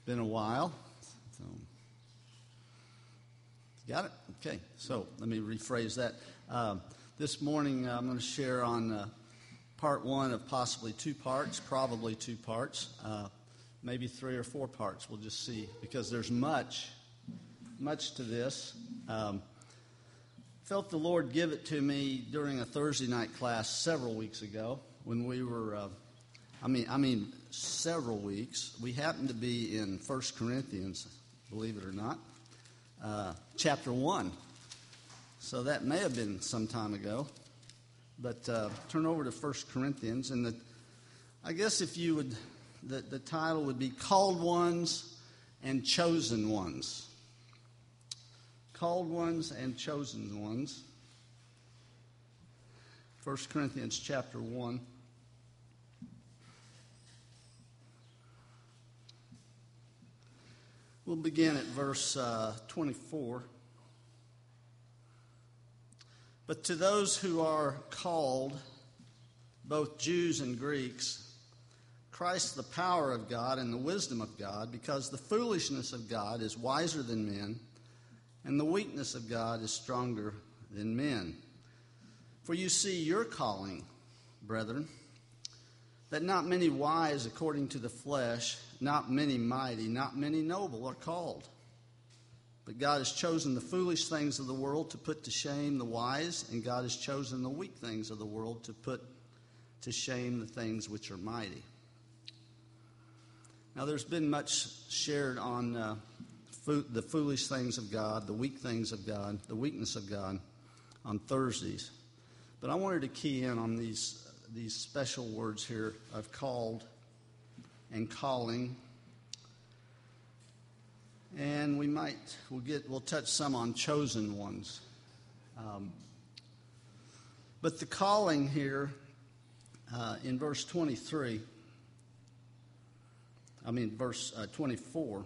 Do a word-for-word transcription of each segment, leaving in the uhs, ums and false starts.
Been a while. So, got it? Okay. So let me rephrase that. Um, this morning uh, I'm going to share on uh, part one of possibly two parts, probably two parts, uh, maybe three or four parts. We'll just see, because there's much, much to this. Um, felt the Lord give it to me during a Thursday night class several weeks ago when we were. Uh, I mean, I mean, several weeks. We happened to be in First Corinthians, believe it or not, uh, chapter one. So that may have been some time ago. But uh, turn over to First Corinthians, and the, I guess if you would, the, the title would be Called Ones and Chosen Ones. Called Ones and Chosen Ones. First Corinthians chapter one. We'll begin at verse uh, twenty-four. But to those who are called, both Jews and Greeks, Christ the power of God and the wisdom of God, because the foolishness of God is wiser than men, and the weakness of God is stronger than men. For you see your calling, brethren, that not many wise according to the flesh, not many mighty, not many noble are called. But God has chosen the foolish things of the world to put to shame the wise, and God has chosen the weak things of the world to put to shame the things which are mighty. Now there's been much shared on uh, fo- the foolish things of God, the weak things of God, the weakness of God on Thursdays. But I wanted to key in on these these special words here of called and calling. And we might, we'll get, we'll touch some on chosen ones. Um, but the calling here uh, in verse twenty-three, I mean verse uh, twenty-four,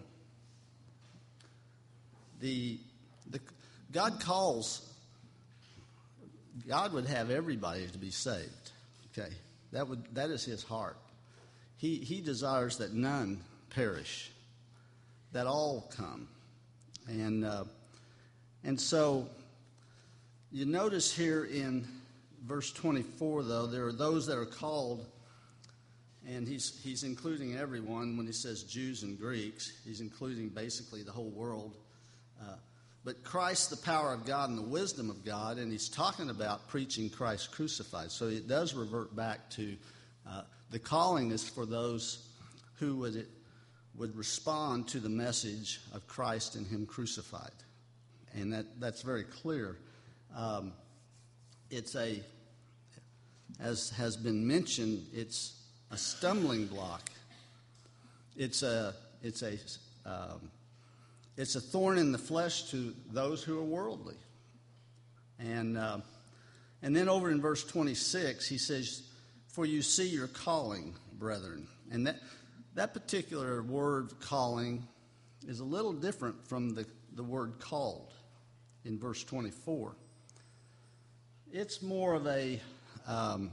the, the God calls, God would have everybody to be saved. Okay, that would that is his heart. He he desires that none perish, that all come, and uh, and so you notice here in verse twenty-four, though, there are those that are called, and he's he's including everyone when he says Jews and Greeks. He's including basically the whole world. Uh, But Christ, the power of God and the wisdom of God, and he's talking about preaching Christ crucified. So it does revert back to uh, the calling is for those who would would respond to the message of Christ and him crucified. And that, that's very clear. Um, it's a, as has been mentioned, it's a stumbling block. It's a, it's a, um, It's a thorn in the flesh to those who are worldly. And uh, and then over in verse twenty-six, he says, for you see your calling, brethren. And that that particular word, calling, is a little different from the, the word called in verse twenty-four. It's more of a um,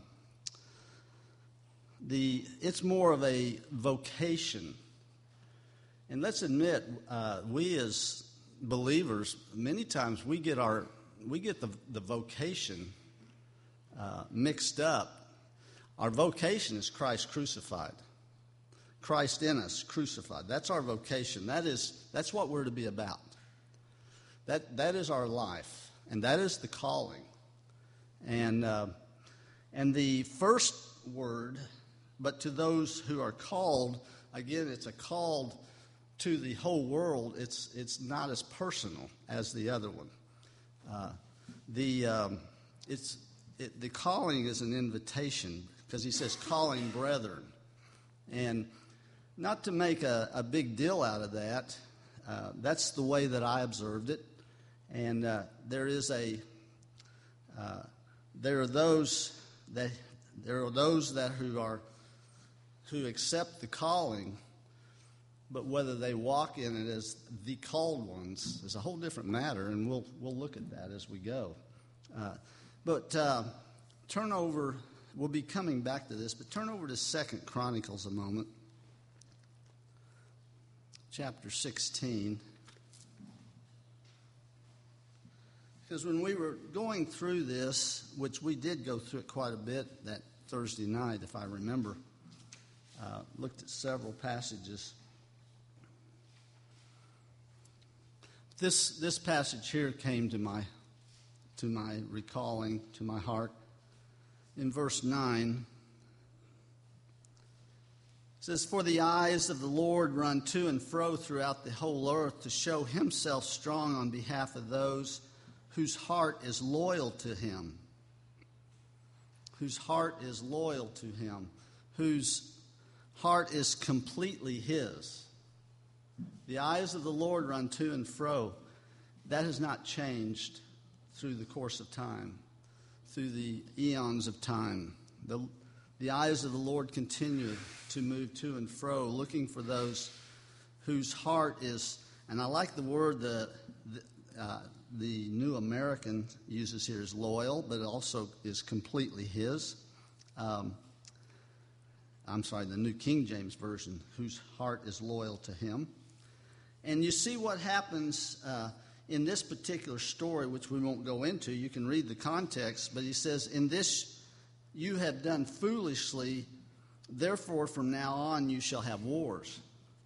the it's more of a vocation. And let's admit, uh, we as believers, many times we get our we get the the vocation uh, mixed up. Our vocation is Christ crucified, Christ in us crucified. That's our vocation. That is that's what we're to be about. That that is our life, and that is the calling. And uh, and the first word, but to those who are called, again, it's a called. To the whole world, it's it's not as personal as the other one. Uh, the um, it's it, the calling is an invitation, because he says calling brethren, and not to make a, a big deal out of that. Uh, that's the way that I observed it, and uh, there is a uh, there are those that there are those that who are who accept the calling. But whether they walk in it as the called ones is a whole different matter, and we'll we'll look at that as we go. Uh, but uh, turn over. We'll be coming back to this, but turn over to Second Chronicles a moment. chapter sixteen. Because when we were going through this, which we did go through it quite a bit that Thursday night, if I remember, uh, looked at several passages. This this passage here came to my to my recalling, to my heart. In verse nine, it says, "For the eyes of the Lord run to and fro throughout the whole earth to show himself strong on behalf of those whose heart is loyal to him." Whose heart is loyal to him. Whose heart is completely his. The eyes of the Lord run to and fro. That has not changed through the course of time, through the eons of time. The, the eyes of the Lord continue to move to and fro, looking for those whose heart is, and I like the word the, the, uh, the New American uses here, is loyal, but it also is completely his. Um, I'm sorry, the New King James Version, whose heart is loyal to him. And you see what happens uh, in this particular story, which we won't go into. You can read the context, but he says, "In this you have done foolishly, therefore from now on you shall have wars."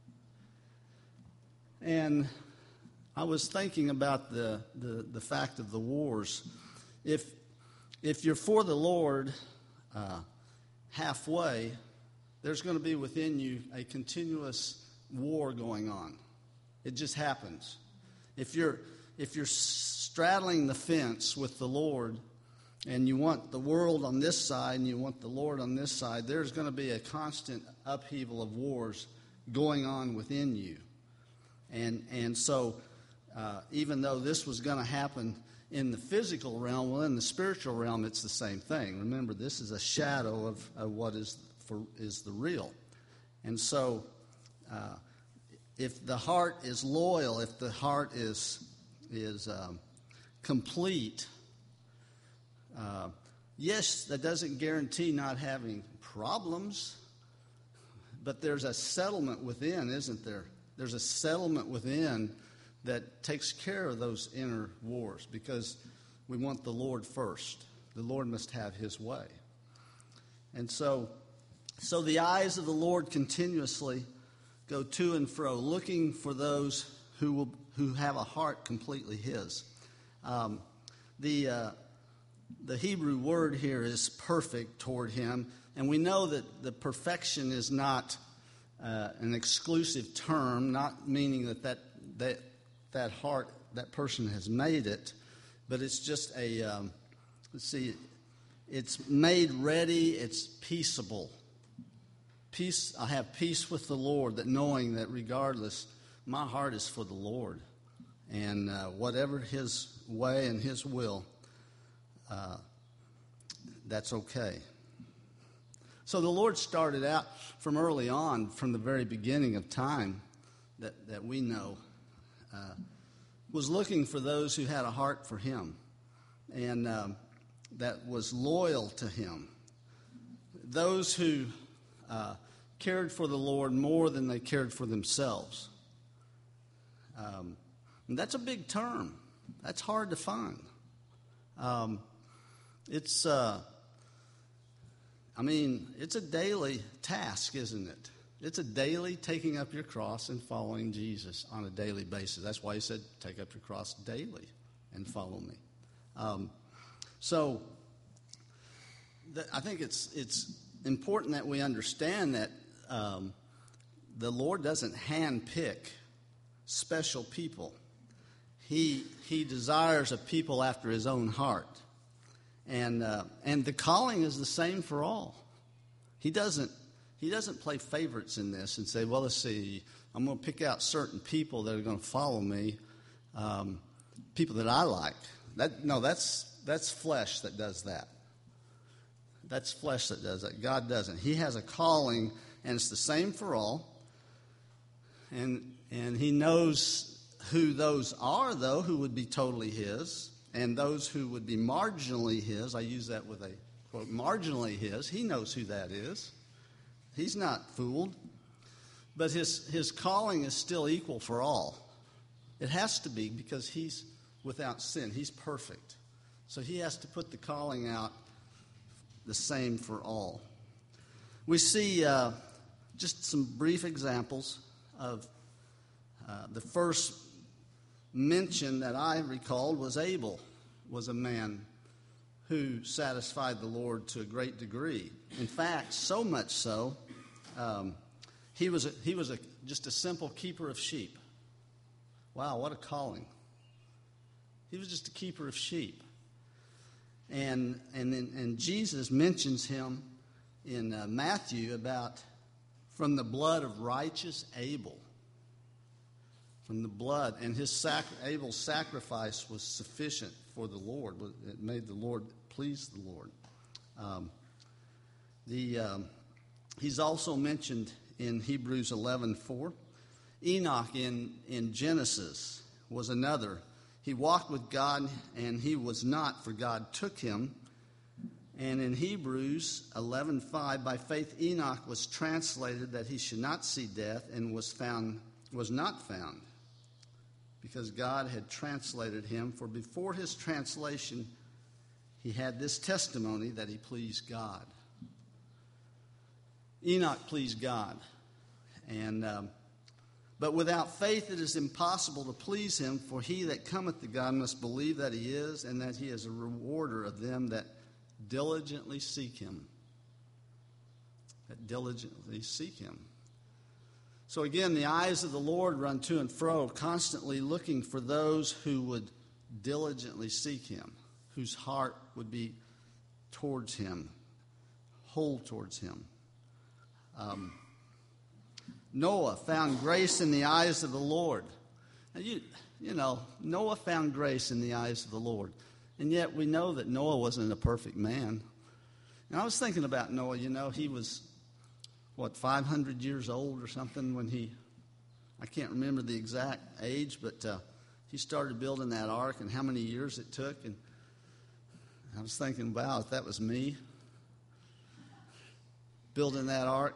And I was thinking about the, the, the fact of the wars. If, if you're for the Lord uh, halfway, there's going to be within you a continuous war going on. It just happens. If you're if you're straddling the fence with the Lord and you want the world on this side and you want the Lord on this side, there's going to be a constant upheaval of wars going on within you. And and so uh, even though this was going to happen in the physical realm, well, in the spiritual realm, it's the same thing. Remember, this is a shadow of, of what is for is the real. And so uh, if the heart is loyal, if the heart is is um, complete, uh, yes, that doesn't guarantee not having problems, but there's a settlement within, isn't there? There's a settlement within that takes care of those inner wars, because we want the Lord first. The Lord must have his way. And so, so the eyes of the Lord continuously go to and fro, looking for those who will who have a heart completely his. Um, the uh, the Hebrew word here is perfect toward him, and we know that the perfection is not uh, an exclusive term, not meaning that that that that heart, that person has made it, but it's just a um, let's see, it's made ready, it's peaceable. Peace, I have peace with the Lord, that knowing that regardless, my heart is for the Lord. And uh, whatever his way and his will, uh, that's okay. So the Lord started out from early on, from the very beginning of time that, that we know, uh, was looking for those who had a heart for him and um, that was loyal to him. Those who Uh, cared for the Lord more than they cared for themselves. Um, and that's a big term. That's hard to find. Um, it's, uh, I mean, it's a daily task, isn't it? It's a daily taking up your cross and following Jesus on a daily basis. That's why he said, take up your cross daily and follow me. Um, so th- I think it's it's important that we understand that um, the Lord doesn't handpick special people. He he desires a people after his own heart, and uh, and the calling is the same for all. He doesn't he doesn't play favorites in this and say, well, let's see, I'm going to pick out certain people that are going to follow me, um, people that I like. That no, that's that's flesh that does that. That's flesh that does that. God doesn't. He has a calling, and it's the same for all. And and he knows who those are, though, who would be totally his, and those who would be marginally his. I use that with a quote, marginally his. He knows who that is. He's not fooled. But his, his calling is still equal for all. It has to be, because he's without sin. He's perfect. So he has to put the calling out the same for all. We see uh, just some brief examples of uh, the first mention that I recalled was Abel, was a man who satisfied the Lord to a great degree. In fact, so much so, um, he was a, he was a, just a simple keeper of sheep. Wow, what a calling! He was just a keeper of sheep, and and then, and Jesus mentions him in uh, Matthew about from the blood of righteous Abel. From the blood, and his sac- Abel's sacrifice was sufficient for the Lord. It made the Lord please the Lord. Um, the um, he's also mentioned in Hebrews eleven four. Enoch in in Genesis was another. He walked with God, and he was not, for God took him. And in Hebrews eleven five, by faith Enoch was translated that he should not see death, and was found was not found, because God had translated him. For before his translation, he had this testimony that he pleased God. Enoch pleased God. And um, but without faith it is impossible to please him, for he that cometh to God must believe that he is, and that he is a rewarder of them that diligently seek him. That diligently seek him. So again, the eyes of the Lord run to and fro, constantly looking for those who would diligently seek him, whose heart would be towards him, whole towards him. Um, Noah found grace in the eyes of the Lord. Now you, you know, Noah found grace in the eyes of the Lord. And yet we know that Noah wasn't a perfect man. And I was thinking about Noah, you know, he was, what, five hundred years old or something when he, I can't remember the exact age, but uh, he started building that ark and how many years it took. And I was thinking, wow, if that was me building that ark,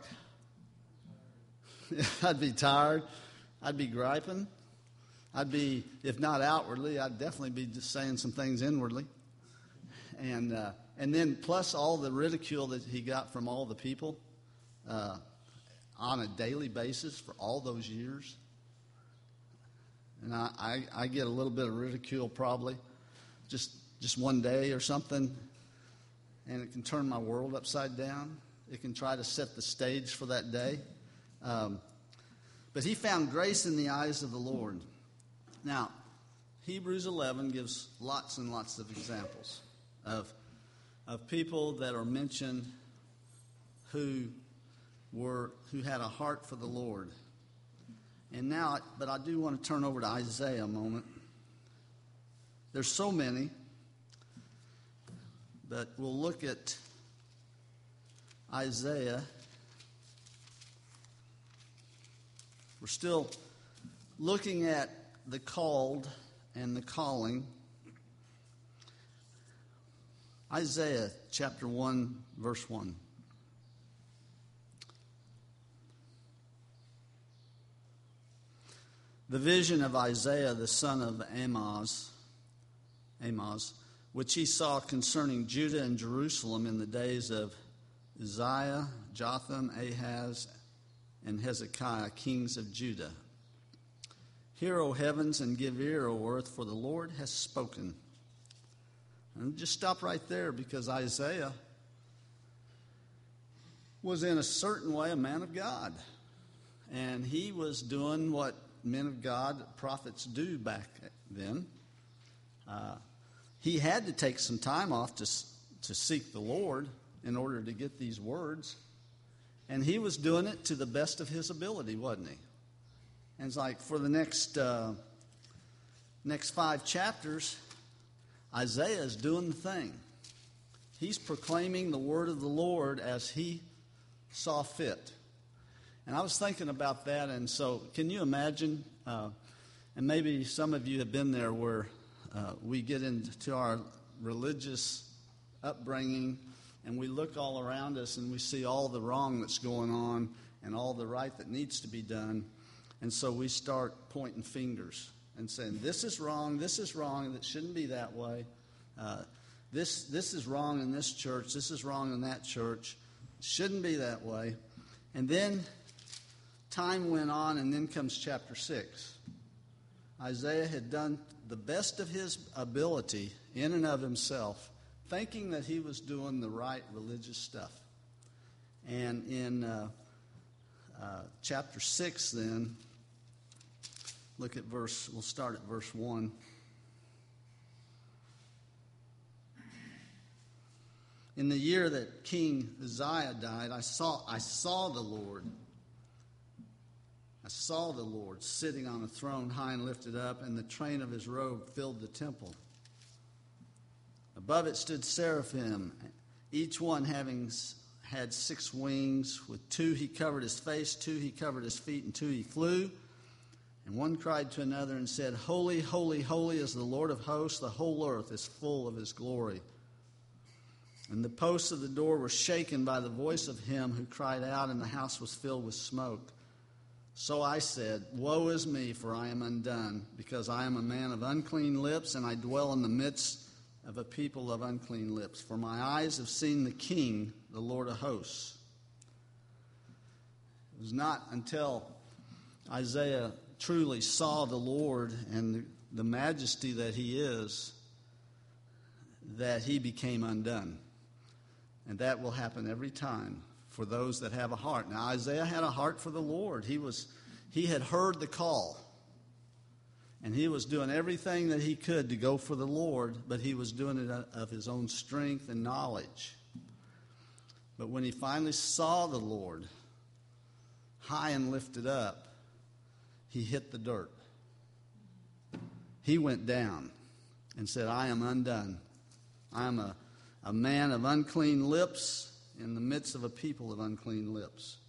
I'd be tired. I'd be griping. I'd be, if not outwardly, I'd definitely be just saying some things inwardly. And uh, and then plus all the ridicule that he got from all the people uh, on a daily basis for all those years. And I, I, I get a little bit of ridicule probably just just one day or something, and it can turn my world upside down. It can try to set the stage for that day. Um, but he found grace in the eyes of the Lord. Now, Hebrews eleven gives lots and lots of examples of, of people that are mentioned who were who had a heart for the Lord. And now, but I do want to turn over to Isaiah a moment. There's so many, but we'll look at Isaiah. We're still looking at the called and the calling. Isaiah chapter one, verse one. The vision of Isaiah, the son of Amoz, Amoz, which he saw concerning Judah and Jerusalem in the days of Uzziah, Jotham, Ahaz, and Hezekiah, kings of Judah. Hear, O heavens, and give ear, O earth, for the Lord has spoken. And just stop right there, because Isaiah was in a certain way a man of God. And he was doing what men of God, prophets do back then. Uh, he had to take some time off to, to seek the Lord in order to get these words. And he was doing it to the best of his ability, wasn't he? And it's like for the next uh, next five chapters, Isaiah is doing the thing. He's proclaiming the word of the Lord as he saw fit. And I was thinking about that, and so can you imagine, uh, and maybe some of you have been there where uh, we get into our religious upbringing, and we look all around us and we see all the wrong that's going on, and all the right that needs to be done. And so we start pointing fingers and saying, this is wrong, this is wrong, it shouldn't be that way. Uh, this, this is wrong in this church, this is wrong in that church. It shouldn't be that way. And then time went on, and then comes chapter six. Isaiah had done the best of his ability in and of himself, thinking that he was doing the right religious stuff. And in uh, uh, chapter six then, look at verse, we'll start at verse one. In the year that King Uzziah died, I saw, I saw the Lord. I saw the Lord sitting on a throne high and lifted up, and the train of his robe filled the temple. Above it stood seraphim, each one having had six wings. With two he covered his face, two he covered his feet, and two he flew. And one cried to another and said, Holy, holy, holy is the Lord of hosts. The whole earth is full of his glory. And the posts of the door were shaken by the voice of him who cried out, and the house was filled with smoke. So I said, Woe is me, for I am undone, because I am a man of unclean lips, and I dwell in the midst of a people of unclean lips. For my eyes have seen the King, the Lord of hosts. It was not until Isaiah truly saw the Lord and the, the majesty that he is that he became undone. And that will happen every time for those that have a heart. Now, Isaiah had a heart for the Lord. He was, he had heard the call. And he was doing everything that he could to go for the Lord, but he was doing it of his own strength and knowledge. But when he finally saw the Lord high and lifted up, he hit the dirt. He went down and said, I am undone. I am a A man of unclean lips in the midst of a people of unclean lips.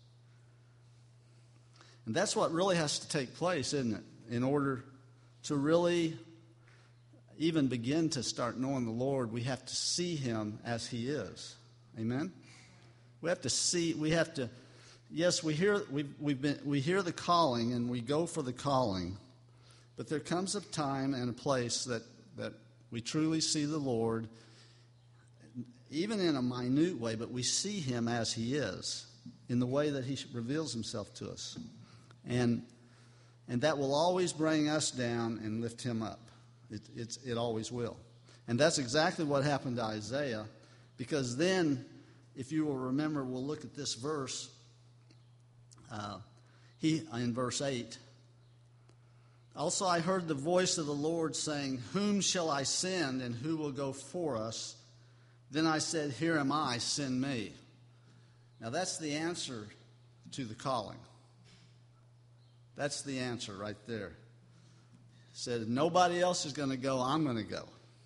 And that's what really has to take place, isn't it? In order to really even begin to start knowing the Lord, we have to see him as he is. Amen? We have to see, we have to, yes, we hear, we've, we've been, we hear the calling and we go for the calling, but there comes a time and a place that, that we truly see the Lord, even in a minute way, but we see him as he is, in the way that he reveals himself to us. And and that will always bring us down and lift him up. It, it's, it always will. And that's exactly what happened to Isaiah, because then, if you will remember, we'll look at this verse, uh, he in verse eight. Also I heard the voice of the Lord saying, Whom shall I send, and who will go for us? Then I said, Here am I, send me. Now that's the answer to the calling. That's the answer right there. He said, nobody else is going to go, I'm going to go.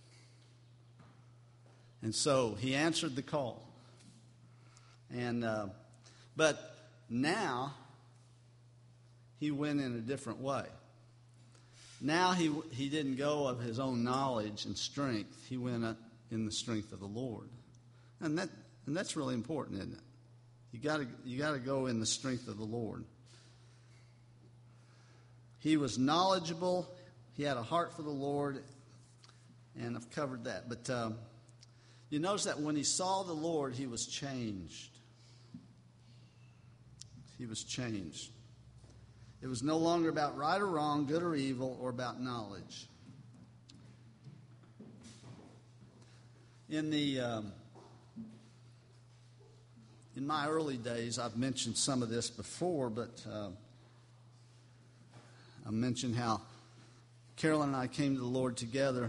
And so he answered the call. And uh, but now he went in a different way. Now he he didn't go of his own knowledge and strength. He went uh, in the strength of the Lord, and that and that's really important, isn't it? You got to you got to go in the strength of the Lord. He was knowledgeable. He had a heart for the Lord, and I've covered that. But um, you notice that when he saw the Lord, he was changed. He was changed. It was no longer about right or wrong, good or evil, or about knowledge. In the um, in my early days, I've mentioned some of this before, but uh, I mentioned how Carolyn and I came to the Lord together,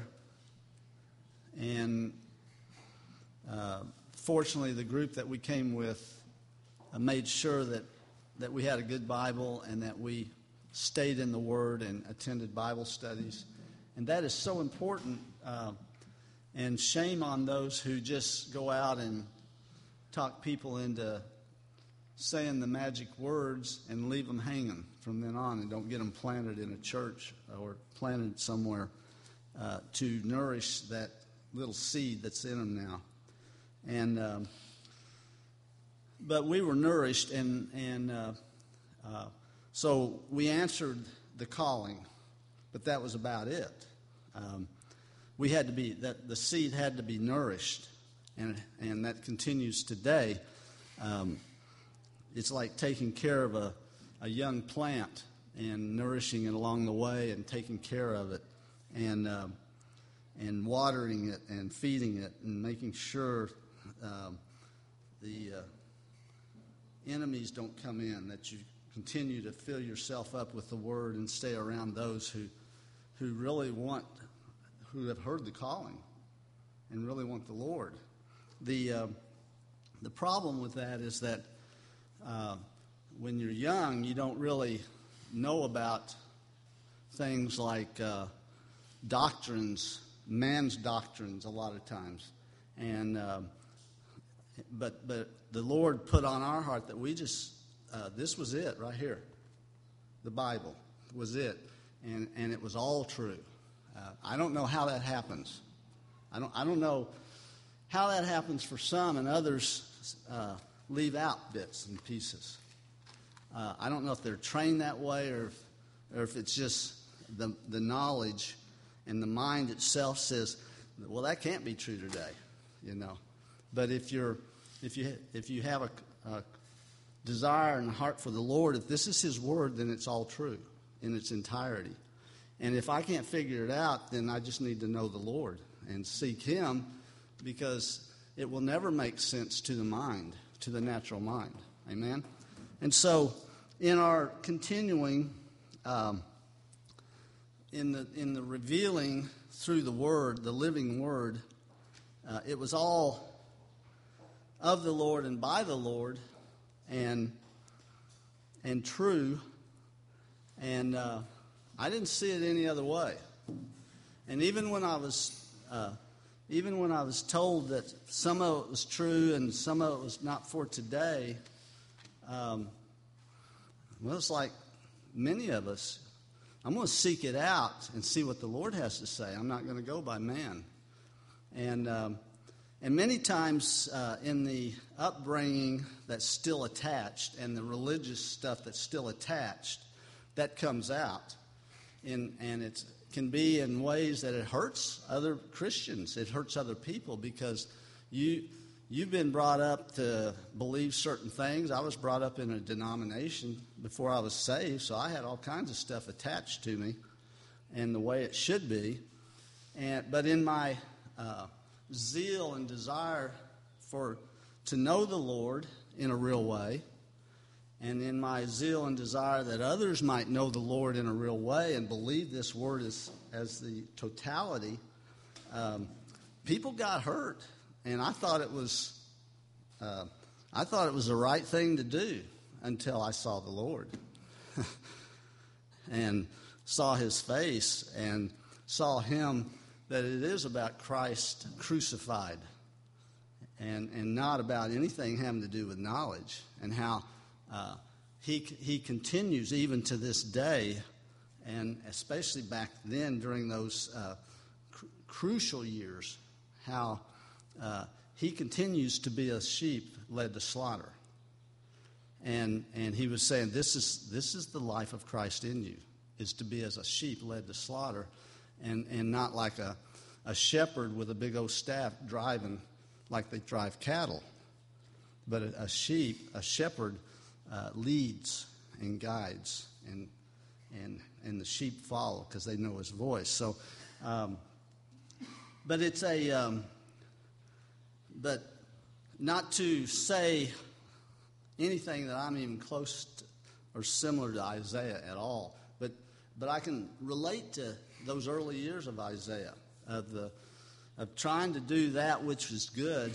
and uh, fortunately, the group that we came with uh, made sure that, that we had a good Bible and that we stayed in the Word and attended Bible studies, and that is so important. Uh, and shame on those who just go out and talk people into saying the magic words and leave them hanging from then on, and don't get them planted in a church or planted somewhere uh, to nourish that little seed that's in them now. And um, but we were nourished, and and uh, uh, so we answered the calling, but that was about it. Um, we had to be that the seed had to be nourished, and and that continues today. Um, it's like taking care of a, a young plant and nourishing it along the way and taking care of it, and uh, and watering it and feeding it and making sure um, the uh, enemies don't come in, that you continue to fill yourself up with the Word and stay around those who who really want, who have heard the calling and really want the Lord. The uh, the problem with that is that uh, when you're young, you don't really know about things like uh, doctrines, man's doctrines, a lot of times, and uh, but but the Lord put on our heart that we just uh, this was it right here, the Bible was it, and and it was all true. Uh, I don't know how that happens. I don't I don't know how that happens for some, and others uh, leave out bits and pieces. Uh, I don't know if they're trained that way, or if, or if it's just the the knowledge and the mind itself says, well, that can't be true today, you know. But if you're if you if you have a, a desire and a heart for the Lord, if this is His Word, then it's all true in its entirety. And if I can't figure it out, then I just need to know the Lord and seek Him, because it will never make sense to the mind, to the natural mind. Amen? And so, in our continuing, um, in the in the revealing through the Word, the living Word, uh, it was all of the Lord and by the Lord, and and true, and uh, I didn't see it any other way. And even when I was uh, even when I was told that some of it was true and some of it was not for today, um, well, it's like many of us, I'm going to seek it out and see what the Lord has to say. I'm not going to go by man. And um, and many times uh, in the upbringing that's still attached and the religious stuff that's still attached, that comes out. In, and it can be in ways that it hurts other Christians. It hurts other people because you, you've been brought up to believe certain things. I was brought up in a denomination before I was saved, so I had all kinds of stuff attached to me and the way it should be. And but in my uh, zeal and desire for to know the Lord in a real way, and in my zeal and desire that others might know the Lord in a real way and believe this word as, as the totality, um, people got hurt. And I thought it was, uh, I thought it was the right thing to do until I saw the Lord and saw His face and saw Him, that it is about Christ crucified and, and not about anything having to do with knowledge, and how Uh, he he continues even to this day, and especially back then during those uh, cr- crucial years, how uh, he continues to be a sheep led to slaughter. And and he was saying, this is this is the life of Christ in you, is to be as a sheep led to slaughter, and, and not like a, a shepherd with a big old staff driving like they drive cattle, but a, a sheep, a shepherd, Uh, leads and guides, and and and the sheep follow because they know His voice. So, um, but it's a, um, but not to say anything that I'm even close to or similar to Isaiah at all. But but I can relate to those early years of Isaiah, of the of trying to do that which was good,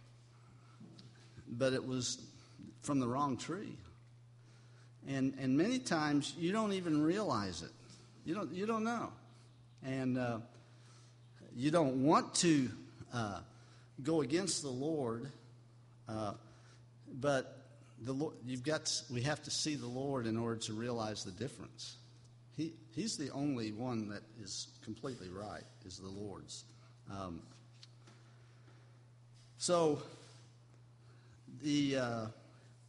but it was from the wrong tree. And and many times you don't even realize it. You don't you don't know, and uh, you don't want to uh, go against the Lord. Uh, but the Lord, you've got to, we have to see the Lord in order to realize the difference. He He's the only one that is completely right. Is the Lord's. Um, so the. Uh,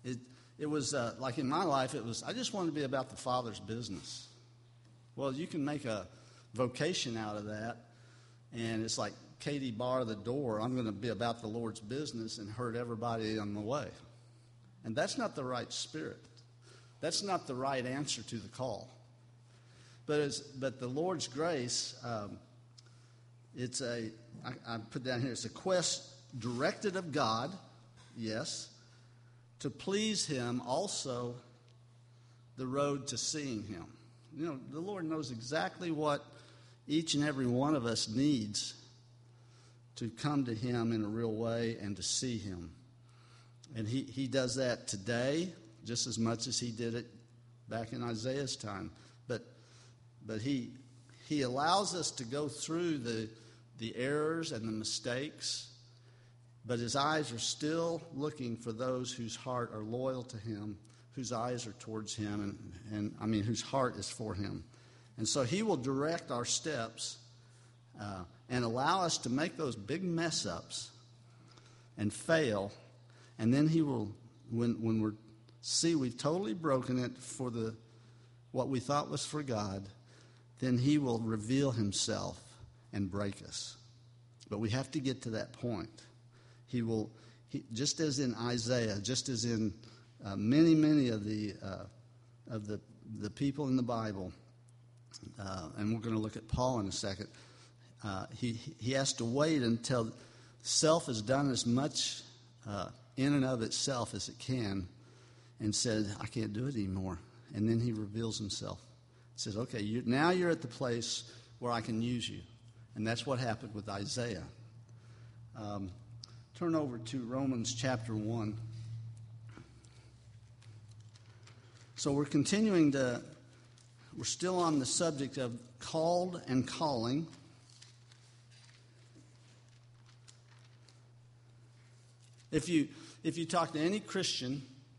It, it was uh, like in my life, it was, I just wanted to be about the Father's business. Well, you can make a vocation out of that, and it's like Katie bar the door. I'm going to be about the Lord's business and hurt everybody on the way. And that's not the right spirit. That's not the right answer to the call. But it's, but the Lord's grace, um, it's a, I, I put down here, it's a quest directed of God, yes, to please Him, also the road to seeing Him. You know, the Lord knows exactly what each and every one of us needs to come to Him in a real way and to see Him. And He, he does that today just as much as He did it back in Isaiah's time. But but He He allows us to go through the the errors and the mistakes, but His eyes are still looking for those whose heart are loyal to Him, whose eyes are towards Him, and, and I mean, whose heart is for Him. And so He will direct our steps uh, and allow us to make those big mess-ups and fail, and then He will, when when we see we've totally broken it for the what we thought was for God, then He will reveal Himself and break us. But we have to get to that point. He will, he, just as in Isaiah, just as in uh, many, many of the uh, of the the people in the Bible, uh, and we're going to look at Paul in a second. Uh, he he has to wait until self has done as much uh, in and of itself as it can, and said, "I can't do it anymore." And then He reveals Himself. He says, "Okay, you, now you're at the place where I can use you," and that's what happened with Isaiah. Um, turn over to Romans chapter one. So we're continuing to. We're still on the subject of called and calling. If you if you talk to any Christian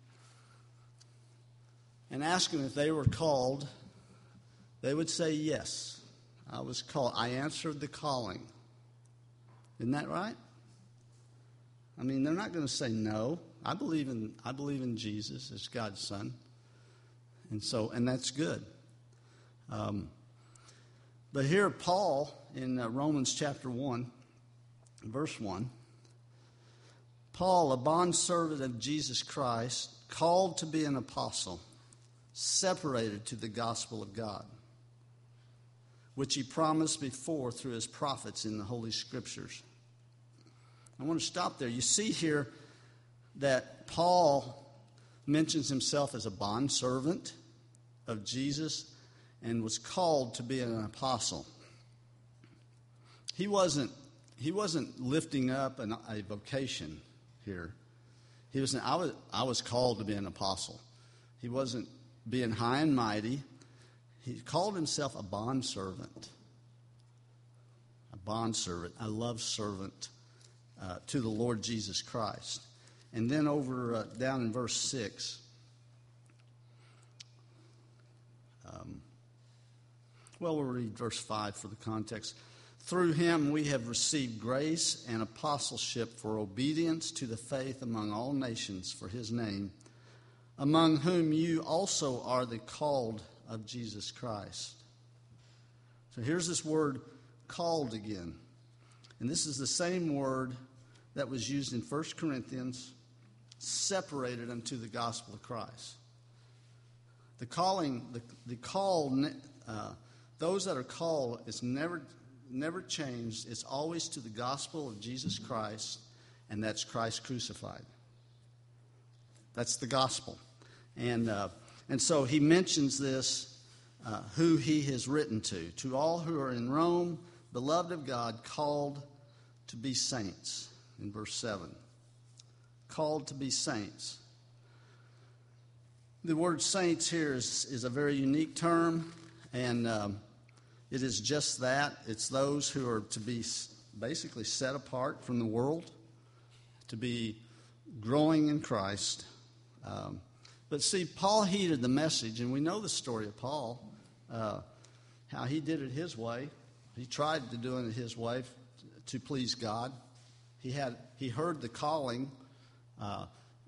and ask them if they were called, they would say, yes, I was called. I answered the calling. Isn't that right? I mean, they're not going to say no. I believe in I believe in Jesus as God's Son. And so, and that's good. Um, but here, Paul, in uh, Romans chapter one, verse one, Paul, a bondservant of Jesus Christ, called to be an apostle, separated to the gospel of God, which He promised before through His prophets in the Holy Scriptures. I want to stop there. You see here that Paul mentions himself as a bondservant of Jesus and was called to be an apostle. He wasn't, he wasn't lifting up an, a vocation here. He was, I was, I was called to be an apostle. He wasn't being high and mighty. He called himself a bondservant. A bondservant, a love servant uh, to the Lord Jesus Christ. And then over uh, down in verse six, um, well, we'll read verse five for the context. Through Him we have received grace and apostleship for obedience to the faith among all nations for His name, among whom you also are the called of Jesus Christ. So here's this word called again. And this is the same word that was used in First Corinthians, separated unto the gospel of Christ. The calling, the, the call, uh, those that are called is never never changed. It's always to the gospel of Jesus Christ, and that's Christ crucified. That's the gospel. And uh, and so he mentions this, uh, who he has written to. To all who are in Rome, beloved of God, called to be saints, in verse seven. Called to be saints. The word saints here is, is a very unique term, and um, it is just that. It's those who are to be basically set apart from the world, to be growing in Christ. Um, but see, Paul heeded the message, and we know the story of Paul, uh, how he did it his way. He tried to do it his way to please God. He had he heard the calling, uh,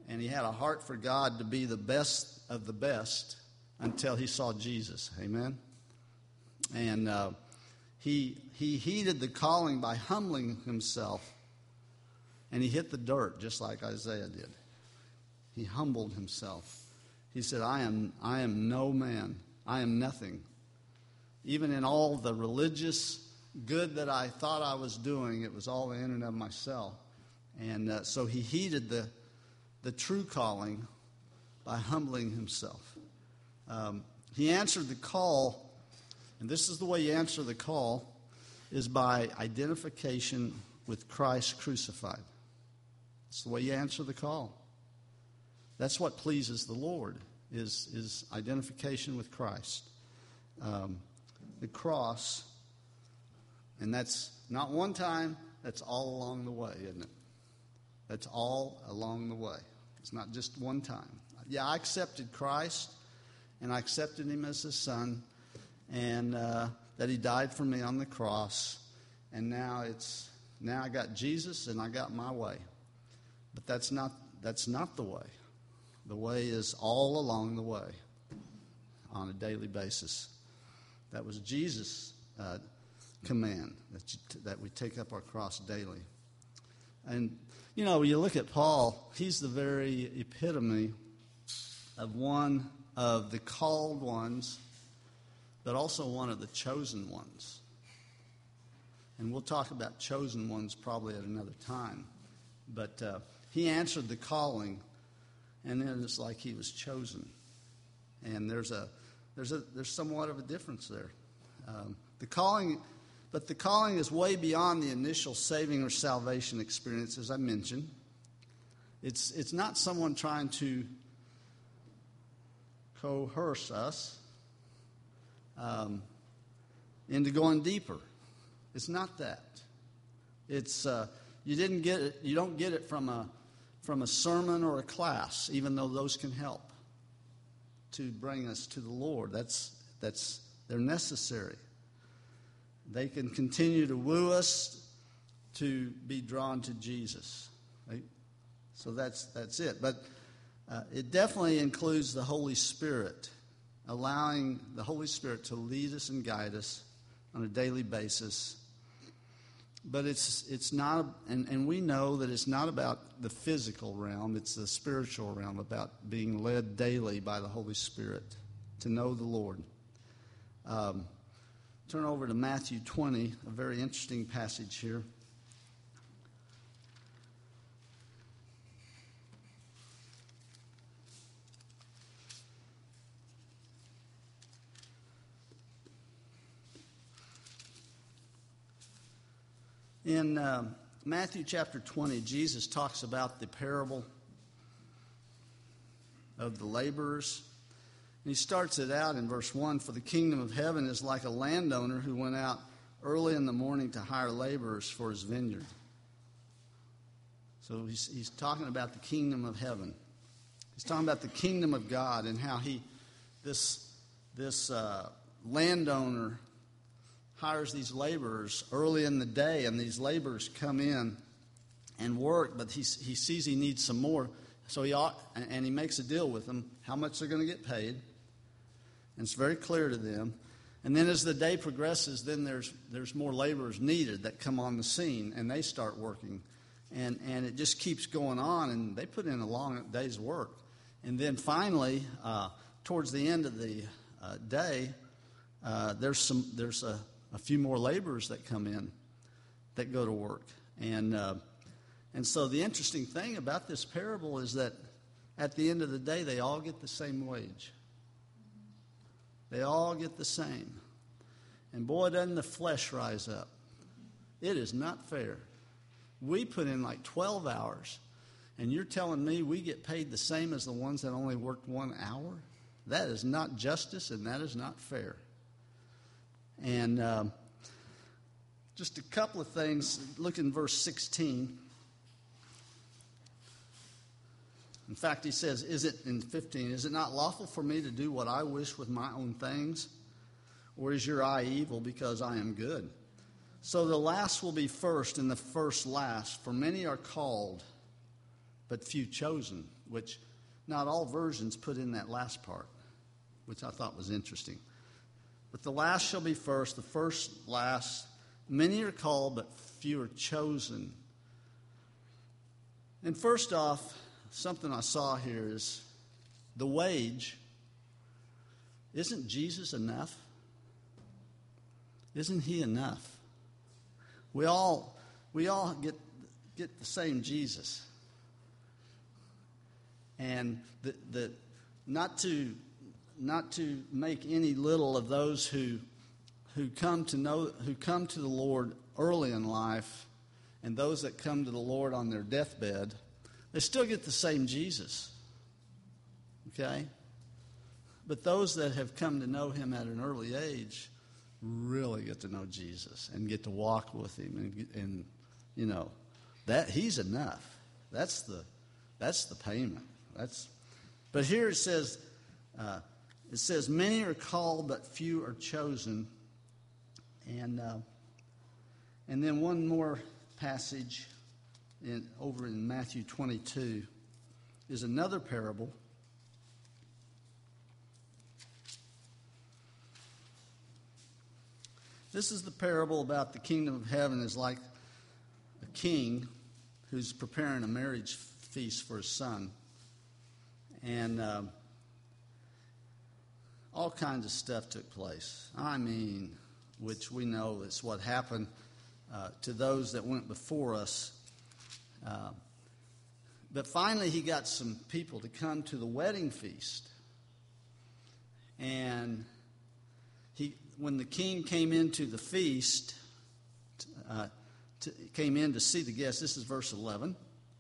and he had a heart for God to be the best of the best until he saw Jesus. Amen? And uh, he, he heeded the calling by humbling himself, and he hit the dirt just like Isaiah did. He humbled himself. He said, I am, I am no man. I am nothing. Even in all the religious good that I thought I was doing, it was all in and of myself. And uh, so he heeded the, the true calling by humbling himself. Um, he answered the call, and this is the way you answer the call, is by identification with Christ crucified. It's the way you answer the call. That's what pleases the Lord, is, is identification with Christ. Um, the cross, and that's not one time, that's all along the way, isn't it? That's all along the way. It's not just one time. Yeah, I accepted Christ, and I accepted him as his son, and uh, that he died for me on the cross, and now it's now I got Jesus and I got my way. But that's not that's not the way. The way is all along the way, on a daily basis. That was Jesus' uh, command, that, you, that we take up our cross daily. And, you know, you look at Paul, he's the very epitome of one of the called ones, but also one of the chosen ones. And we'll talk about chosen ones probably at another time. But uh, he answered the calling, and then it's like he was chosen. And there's a there's a there's somewhat of a difference there. Um, the calling, but the calling is way beyond the initial saving or salvation experience, as I mentioned. It's it's not someone trying to coerce us um, into going deeper. It's not that. It's uh, you didn't get it. You don't get it from a from a sermon or a class, even though those can help to bring us to the Lord. That's that's they're necessary. They can continue to woo us to be drawn to Jesus. Right? So that's that's it. But uh, it definitely includes the Holy Spirit, allowing the Holy Spirit to lead us and guide us on a daily basis. But it's it's not, and, and we know that it's not about the physical realm, it's the spiritual realm, about being led daily by the Holy Spirit to know the Lord. Um, turn over to Matthew twenty, a very interesting passage here. In uh, Matthew chapter twenty, Jesus talks about the parable of the laborers. And he starts it out in verse one, "For the kingdom of heaven is like a landowner who went out early in the morning to hire laborers for his vineyard." So he's, he's talking about the kingdom of heaven. He's talking about the kingdom of God and how he, this, this uh, landowner hires these laborers early in the day, and these laborers come in and work, but he, he sees he needs some more, so he ought, and he makes a deal with them how much they're going to get paid, and it's very clear to them. And then as the day progresses, then there's there's more laborers needed that come on the scene, and they start working, and and it just keeps going on, and they put in a long day's work, and then finally, uh, towards the end of the uh, day, uh, there's some there's a a few more laborers that come in that go to work. And uh, and so the interesting thing about this parable is that at the end of the day, they all get the same wage. They all get the same. And boy, doesn't the flesh rise up. It is not fair. We put in like twelve hours, and you're telling me we get paid the same as the ones that only worked one hour? That is not justice, and that is not fair. And um, just a couple of things. Look in verse sixteen. In fact, he says, "Is it in fifteen? Is it not lawful for me to do what I wish with my own things? Or is your eye evil because I am good? So the last will be first, and the first last. For many are called, but few chosen, which not all versions put in that last part, which I thought was interesting. But the last shall be first, the first last. Many are called, but few are chosen. And first off, something I saw here is the wage. Isn't Jesus enough? Isn't he enough? We all we all get get the same Jesus. And the, the not to not to make any little of those who who come to know who come to the Lord early in life, and those that come to the Lord on their deathbed, they still get the same Jesus. Okay? But those that have come to know him at an early age really get to know Jesus and get to walk with him, and, and you know, that he's enough. That's the that's the payment. That's but here it says uh, it says many are called but few are chosen, and uh, and then one more passage in over in Matthew twenty-two is another parable. This is the parable about the kingdom of heaven is like a king who's preparing a marriage feast for his son. And uh, all kinds of stuff took place. I mean, which we know is what happened uh, to those that went before us. Uh, but finally he got some people to come to the wedding feast. And he... when the king came into the feast, uh, to, came in to see the guests, this is verse eleven.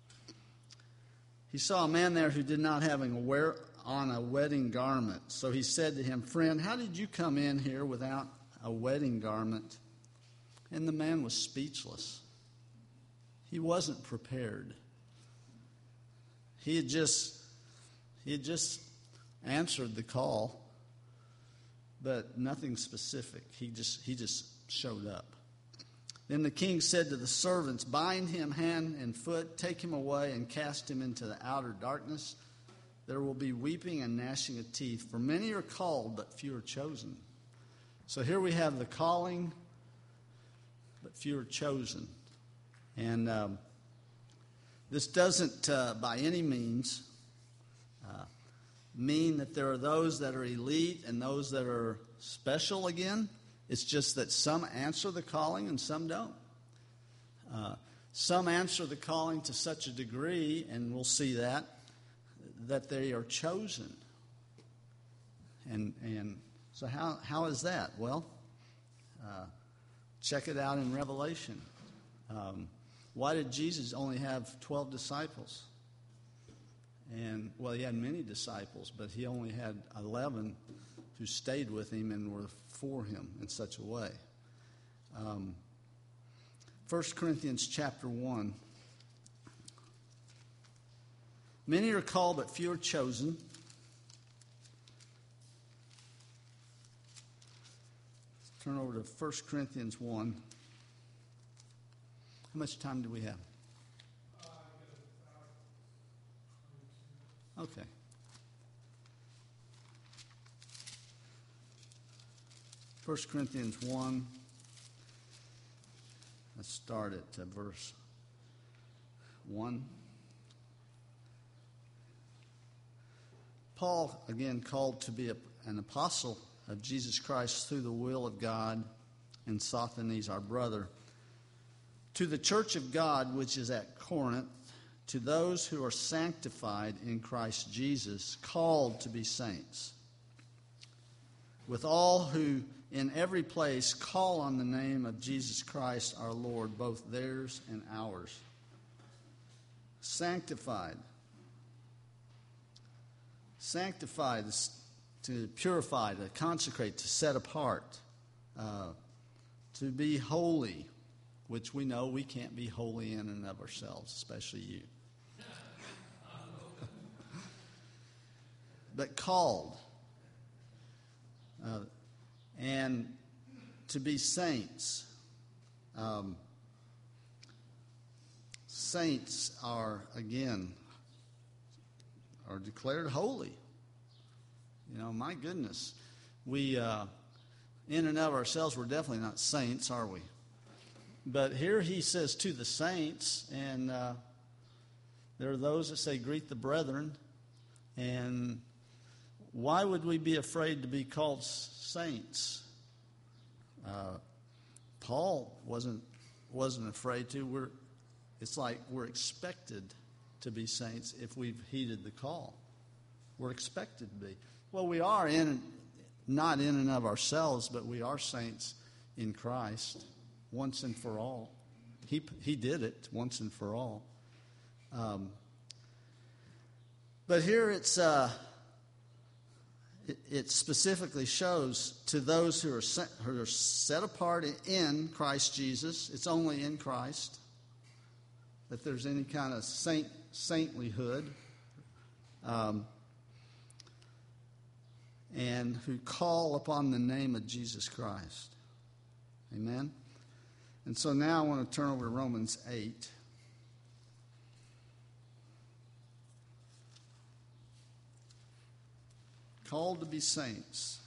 He saw a man there who did not have a wear on a wedding garment. So he said to him, "Friend, how did you come in here without a wedding garment?" And the man was speechless. He wasn't prepared. He had just, he had just answered the call, but nothing specific. He just he just showed up. Then the king said to the servants, "Bind him hand and foot, take him away, and cast him into the outer darkness. There will be weeping and gnashing of teeth, for many are called, but few are chosen." So here we have the calling, but few are chosen. And um, this doesn't, uh, by any means, uh, mean that there are those that are elite and those that are special again. It's just that some answer the calling and some don't. Uh, some answer the calling to such a degree, and we'll see that, that they are chosen. And and so how how is that? Well, uh, check it out in Revelation. Um, why did Jesus only have twelve disciples? And, well, he had many disciples, but he only had eleven who stayed with him and were for him in such a way. Um, First Corinthians chapter one. Many are called, but few are chosen. Turn over to First Corinthians one. How much time do we have? Okay. First Corinthians one. Let's start at uh, verse one. Paul, again, called to be a, an apostle of Jesus Christ through the will of God, and Sosthenes, our brother, to the church of God which is at Corinth, to those who are sanctified in Christ Jesus, called to be saints, with all who in every place call on the name of Jesus Christ our Lord, both theirs and ours. Sanctified. Sanctified is to purify, to consecrate, to set apart, uh, to be holy, which we know we can't be holy in and of ourselves, especially you. But called, uh, and to be saints. Um, saints are, again, are declared holy. You know, my goodness. We, uh, in and of ourselves, we're definitely not saints, are we? But here he says to the saints, and uh, there are those that say, greet the brethren. And why would we be afraid to be called saints? Uh, Paul wasn't wasn't afraid to. We're, it's like we're expected to be saints if we've heeded the call. We're expected to be. Well, we are in, not in and of ourselves, but we are saints in Christ once and for all. He he did it once and for all. Um, but here it's uh, it, it specifically shows to those who are set, who are set apart in Christ Jesus. It's only in Christ that there's any kind of saint saintlyhood. Um, and who call upon the name of Jesus Christ. Amen? And so now I want to turn over to Romans eight. Called to be saints.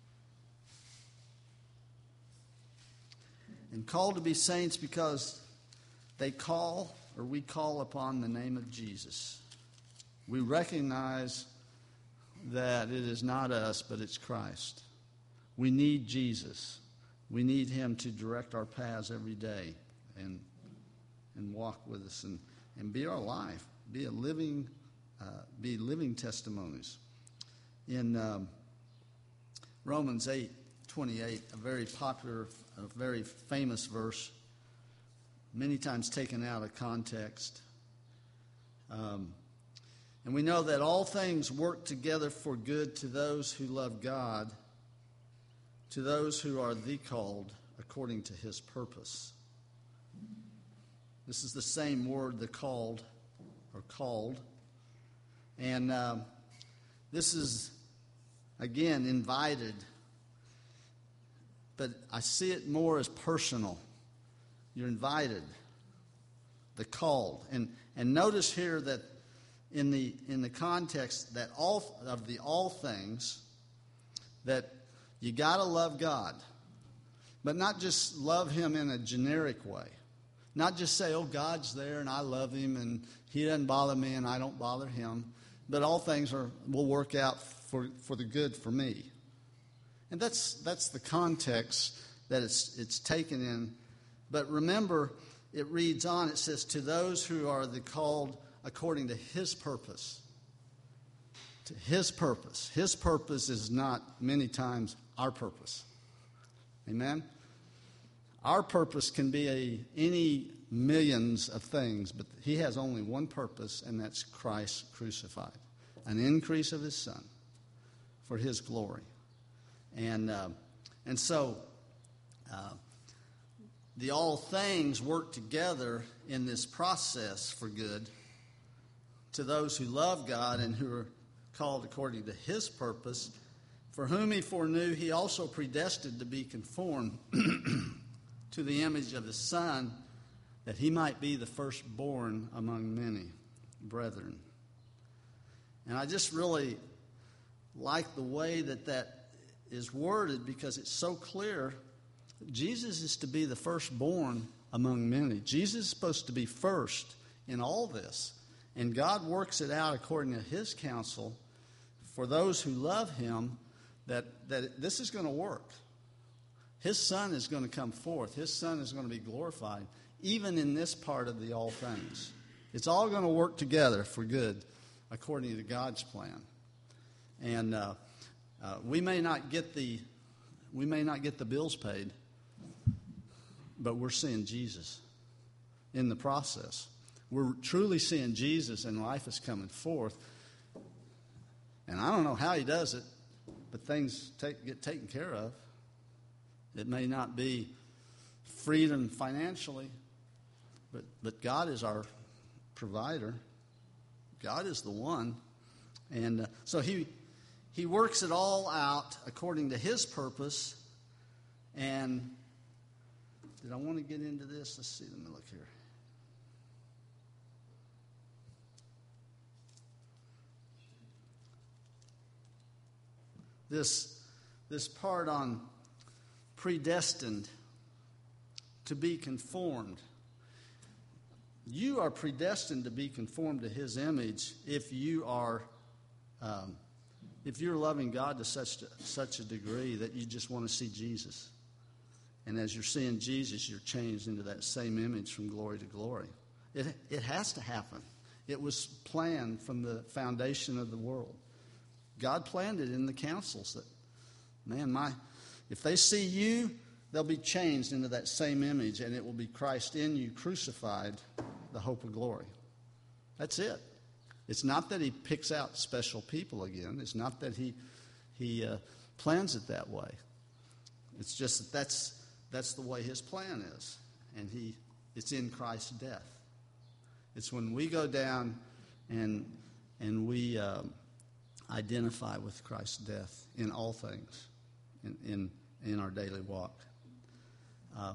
And called to be saints because they call, or we call upon the name of Jesus. We recognize that it is not us, but it's Christ. We need Jesus. We need him to direct our paths every day and and walk with us and, and be our life, be a living, uh, be living testimonies. In um, Romans eight twenty-eight, a very popular, a very famous verse, many times taken out of context. Um, And we know that all things work together for good to those who love God, to those who are the called according to his purpose. This is the same word, the called, or called. And um, this is, again, invited. But I see it more as personal. You're invited, the called. And, and notice here that in the in the context that all of the all things, that you got to love God, but not just love him in a generic way. Not just say, oh, God's there and I love him and he doesn't bother me and I don't bother him, but all things are will work out for, for the good for me. And that's that's the context that it's it's taken in. But remember, it reads on, it says, to those who are the called according to his purpose. To his purpose. His purpose is not many times our purpose. Amen? Our purpose can be a, any millions of things, but he has only one purpose, and that's Christ crucified. An increase of his Son for his glory. And, uh, and so uh, the all things work together in this process for good to those who love God and who are called according to his purpose, for whom he foreknew, he also predestined to be conformed to the image of his Son, that he might be the firstborn among many brethren. And I just really like the way that that is worded, because it's so clear. Jesus is to be the firstborn among many. Jesus is supposed to be first in all this. And God works it out according to his counsel for those who love him, that, that this is going to work. His Son is going to come forth. His Son is going to be glorified, even in this part of the all things. It's all going to work together for good according to God's plan. And uh, uh, we may not get the we may not get the bills paid, but we're seeing Jesus in the process. We're truly seeing Jesus, and life is coming forth. And I don't know how he does it, but things take, get taken care of. It may not be freedom financially, but, but God is our provider. God is the one. And uh, so he, he works it all out according to his purpose. And did I want to get into this? Let's see. Let me look here. this, this part on predestined to be conformed. You are predestined to be conformed to his image if you are, um, if you're loving God to such such a degree that you just want to see Jesus. And as you're seeing Jesus, you're changed into that same image from glory to glory. It it has to happen. It was planned from the foundation of the world. God planned it in the councils that, man, my if they see you, they'll be changed into that same image, and it will be Christ in you, crucified, the hope of glory. That's it. It's not that he picks out special people again. It's not that he he uh, plans it that way. It's just that that's that's the way his plan is, and he it's in Christ's death. It's when we go down and and we um, identify with Christ's death in all things, in in, in our daily walk. Um,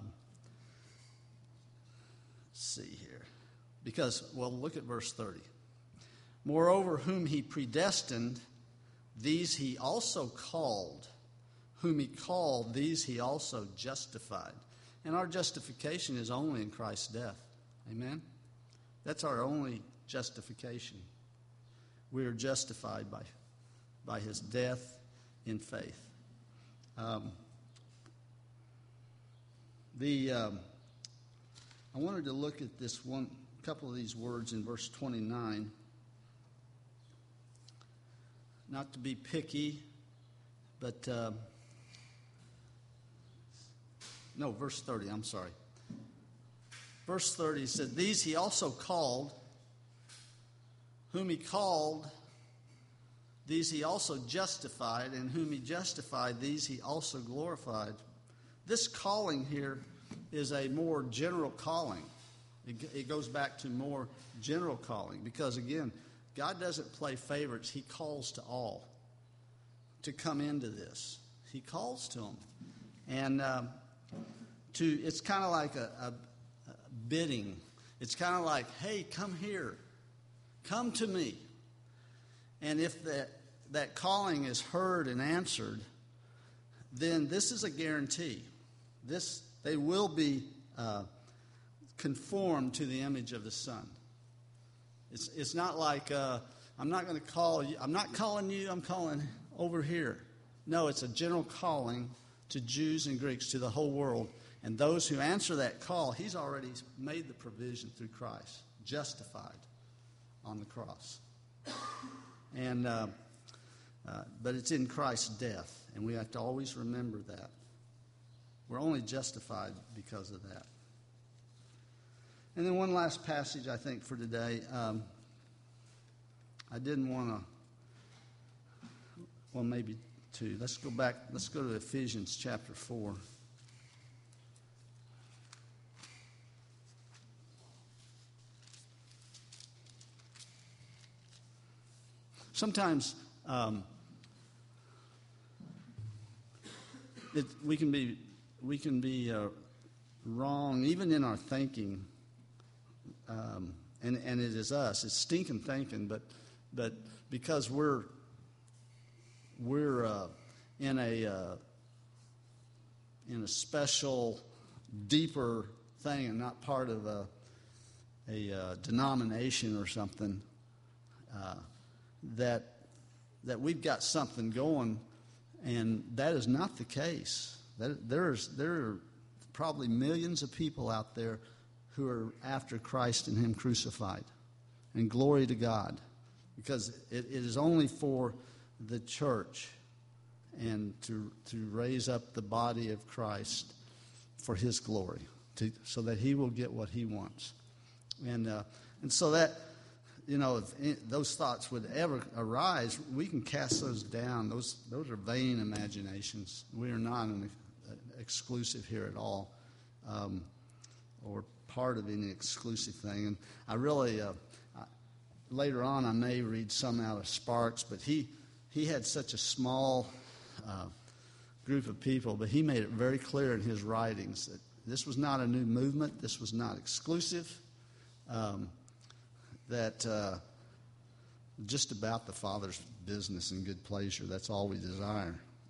let's see here. Because, well, look at verse thirty. Moreover, whom he predestined, these he also called. Whom he called, these he also justified. And our justification is only in Christ's death. Amen? That's our only justification. We are justified by, by his death in faith. Um, the um, I wanted to look at this one couple of these words in verse twenty-nine. Not to be picky, but uh, no, verse thirty, I'm sorry. Verse thirty said, these he also called, whom he called, these he also justified, and whom he justified, these he also glorified. This calling here is a more general calling. It, it goes back to more general calling because, again, God doesn't play favorites. He calls to all to come into this. He calls to them. And um, to it's kind of like a, a, a bidding. It's kind of like, hey, come here. Come to me. And if that, that calling is heard and answered, then this is a guarantee. This they will be uh, conformed to the image of the Son. It's it's not like uh, I'm not going to call you. I'm not calling you. I'm calling over here. No, it's a general calling to Jews and Greeks, to the whole world. And those who answer that call, he's already made the provision through Christ, justified on the cross. And uh, uh, but it's in Christ's death, and we have to always remember that. We're only justified because of that. And then one last passage, I think, for today. Um, I didn't want to, well, maybe two. Let's go back. Let's go to Ephesians chapter four. Sometimes um, it, we can be we can be uh, wrong, even in our thinking. Um, and, and it is us. It's stinking thinking, but but because we're we're uh, in a uh, in a special, deeper thing, and not part of a a uh, denomination or something, uh, that that we've got something going, and that is not the case. That there's there are probably millions of people out there who are after Christ and him crucified. And glory to God. Because it, it is only for the church and to to raise up the body of Christ for his glory, to, so that he will get what he wants. And uh, and so that, you know, if those thoughts would ever arise, we can cast those down. Those those are vain imaginations. We are not an exclusive here at all, um, or part of any exclusive thing. And I really, uh, I, later on, I may read some out of Sparks, but he he had such a small uh, group of people, but he made it very clear in his writings that this was not a new movement, this was not exclusive, um, that uh, just about the Father's business and good pleasure. That's all we desire.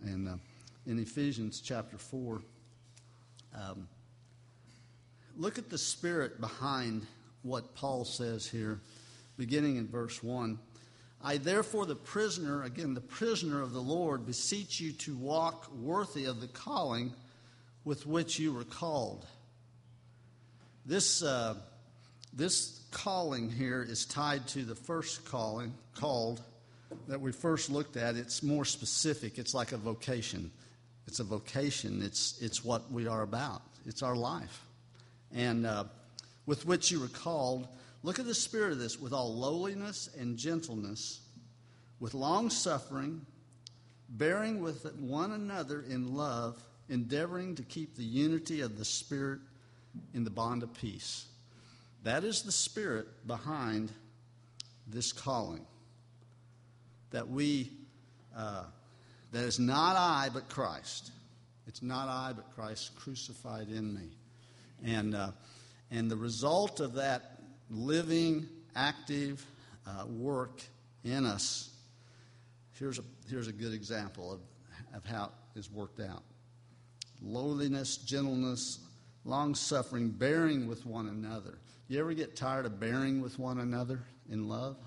And uh, in Ephesians chapter four, um, look at the spirit behind what Paul says here, beginning in verse one. I therefore, the prisoner, again, the prisoner of the Lord, beseech you to walk worthy of the calling with which you were called. This uh, this calling here is tied to the first calling, called, that we first looked at. It's more specific. It's like a vocation. It's a vocation. It's it's what we are about. It's our life. And uh, with which you were called, look at the spirit of this, with all lowliness and gentleness, with long suffering, bearing with one another in love, endeavoring to keep the unity of the Spirit in the bond of peace. That is the spirit behind this calling. That we, uh, that is not I, but Christ. It's not I, but Christ crucified in me. And uh, and the result of that living, active uh, work in us, here's a here's a good example of, of how it is worked out. Lowliness, gentleness, long-suffering, bearing with one another. You ever get tired of bearing with one another in love?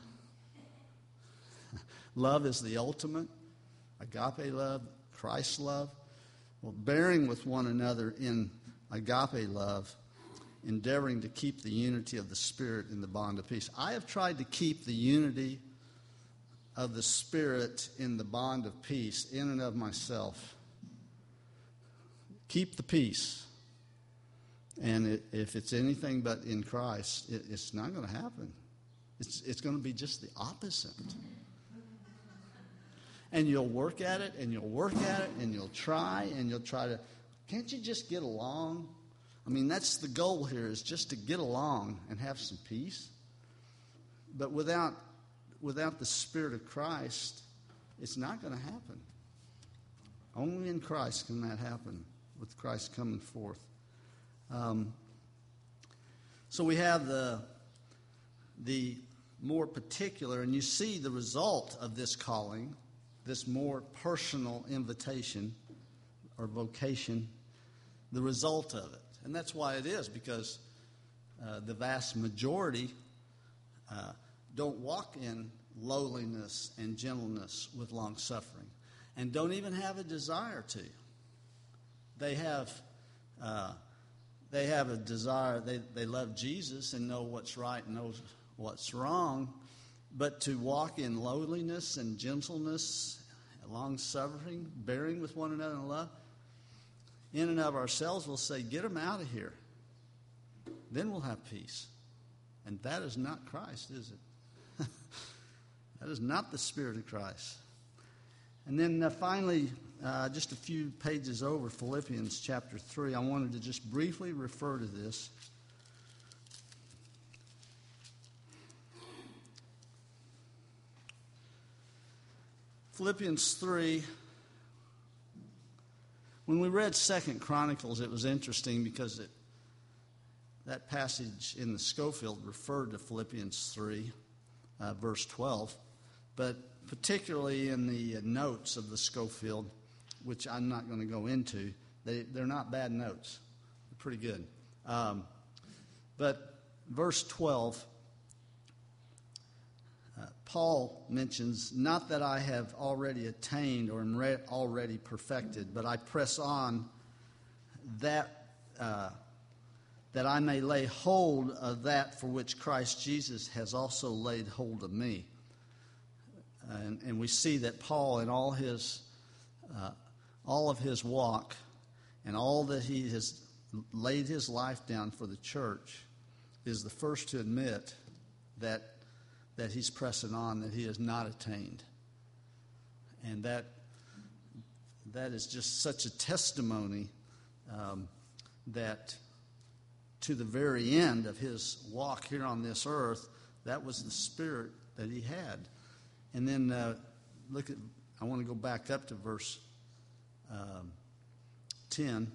Love is the ultimate. Agape love, Christ's love. Well, bearing with one another in agape love, endeavoring to keep the unity of the Spirit in the bond of peace. I have tried to keep the unity of the Spirit in the bond of peace in and of myself. Keep the peace. And it, if it's anything but in Christ, it, it's not going to happen. It's, it's going to be just the opposite. And you'll work at it, and you'll work at it, and you'll try, and you'll try to, can't you just get along? I mean, that's the goal here, is just to get along and have some peace. But without, without the Spirit of Christ, it's not going to happen. Only in Christ can that happen, with Christ coming forth. Um, so we have the the more particular, and you see the result of this calling, this more personal invitation or vocation, the result of it. And that's why it is, because uh, the vast majority uh, don't walk in lowliness and gentleness with long suffering, and don't even have a desire to. They have uh, they have a desire. They they love Jesus and know what's right and know what's wrong, but to walk in lowliness and gentleness, long suffering, bearing with one another in love, in and of ourselves, we'll say, get them out of here. Then we'll have peace. And that is not Christ, is it? That is not the Spirit of Christ. And then uh, finally, uh, just a few pages over, Philippians chapter three, I wanted to just briefly refer to this. Philippians three, when we read Second Chronicles, it was interesting because it, that passage in the Schofield referred to Philippians three, uh, verse twelve. But particularly in the notes of the Schofield, which I'm not going to go into, they, they're not bad notes. They're pretty good. Um, but verse twelve, uh, Paul mentions, not that I have already attained or am re- already perfected, but I press on that uh, that I may lay hold of that for which Christ Jesus has also laid hold of me. And, and we see that Paul, in all his, uh, all of his walk, and all that he has laid his life down for the church, is the first to admit that that he's pressing on, that he has not attained, and that that is just such a testimony um, that to the very end of his walk here on this earth, that was the spirit that he had. And then uh, look at, I want to go back up to verse um, ten.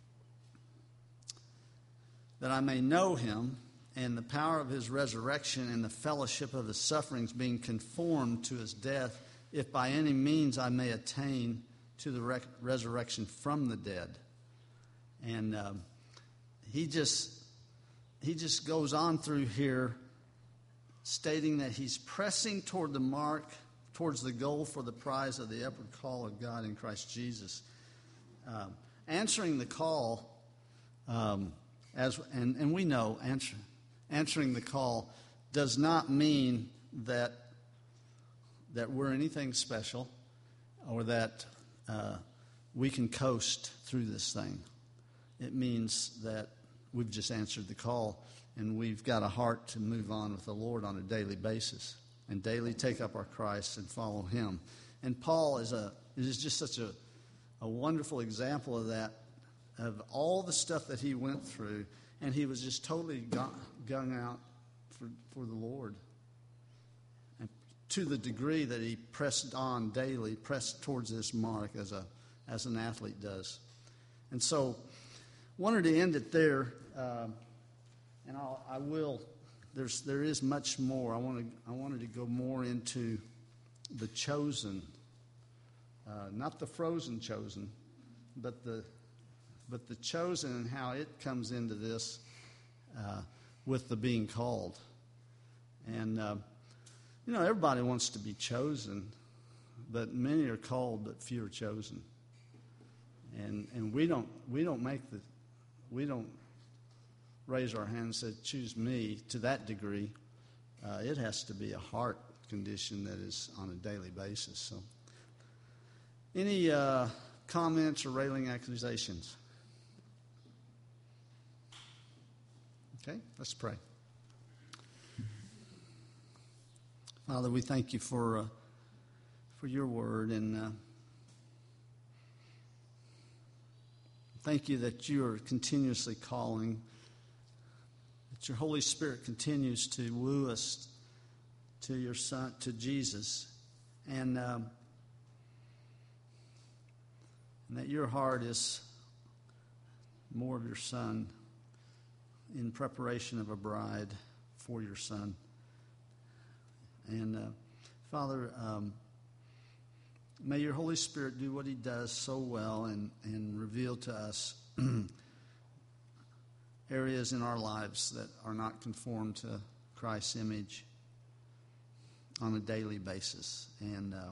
That I may know him and the power of his resurrection and the fellowship of his sufferings, being conformed to his death, if by any means I may attain to the rec- resurrection from the dead. And um, he just he just goes on through here stating that he's pressing toward the mark, towards the goal for the prize of the upward call of God in Christ Jesus. Um, answering the call, um, as and, and we know answer, answering the call does not mean that that we're anything special or that uh, we can coast through this thing. It means that we've just answered the call and we've got a heart to move on with the Lord on a daily basis and daily take up our Christ and follow Him. And Paul is a is just such a, a wonderful example of that, of all the stuff that he went through, and he was just totally gung out for, for the Lord. And to the degree that he pressed on daily, pressed towards this mark as a as an athlete does. And so, wanted to end it there, uh, and I'll, I will. There's there is much more. I want to I wanted to go more into the chosen, uh, not the frozen chosen, but the but the chosen and how it comes into this uh, with the being called. And uh, you know, everybody wants to be chosen, but many are called, but few are chosen. And and we don't we don't make the we don't raise our hand and say, choose me to that degree. Uh, it has to be a heart condition that is on a daily basis. So, any uh, comments or railing accusations? Okay, let's pray. Father, we thank you for uh, for your word, and uh, thank you that you are continuously calling, that your Holy Spirit continues to woo us to your Son, to Jesus, and, um, and that your heart is more of your Son in preparation of a bride for your Son. And uh, Father, um, may your Holy Spirit do what he does so well and, and reveal to us areas in our lives that are not conformed to Christ's image on a daily basis. And uh,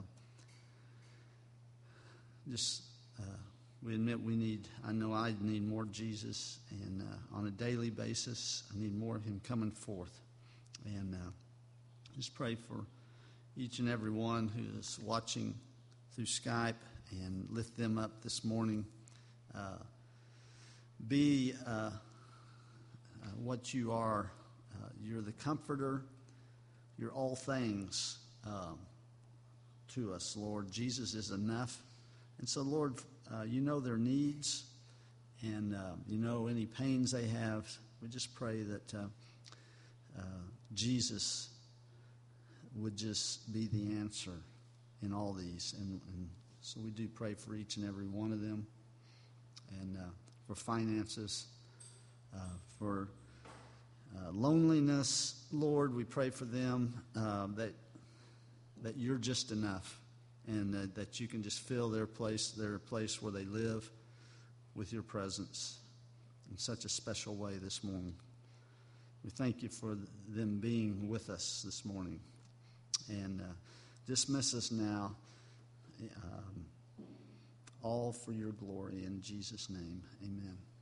just uh, we admit we need, I know I need more Jesus, and uh, on a daily basis I need more of him coming forth. And uh, just pray for each and every one who is watching through Skype, and lift them up this morning. Uh, be uh, uh, what you are. Uh, you're the comforter. You're all things um, to us, Lord. Jesus is enough. And so, Lord, uh, you know their needs, and uh, you know any pains they have. We just pray that uh, uh, Jesus would just be the answer in all these. And, and so we do pray for each and every one of them, and uh, for finances, uh, for uh, loneliness, Lord, we pray for them, uh, that that you're just enough, and uh, that you can just fill their place, their place where they live, with your presence in such a special way this morning. We thank you for them being with us this morning, and uh, dismiss us now, um, all for your glory. In Jesus' name, amen.